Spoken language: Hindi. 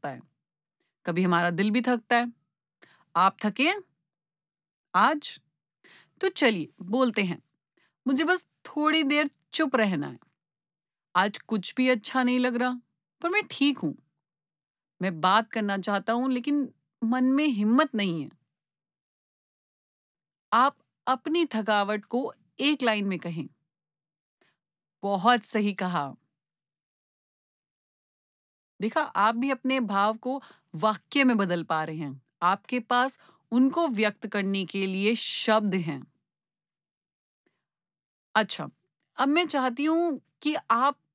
जाता है। कभी हमारा दिल भी थकता है। आप थके हैं आज? तो चलिए बोलते हैं, मुझे बस थोड़ी देर चुप रहना है। आज कुछ भी अच्छा नहीं लग रहा, पर मैं ठीक हूँ। मैं बात करना चाहता हूँ लेकिन मन में हिम्मत नहीं है। आप अपनी थकावट को एक लाइन में कहें। बहुत सही कहा। देखा, आप भी अपने भाव को वाक्य में बदल पा रहे हैं। आपके पास उनको व्यक्त करने के लिए शब्द हैं। अच्छा, अब मैं चाहती हूँ कि आप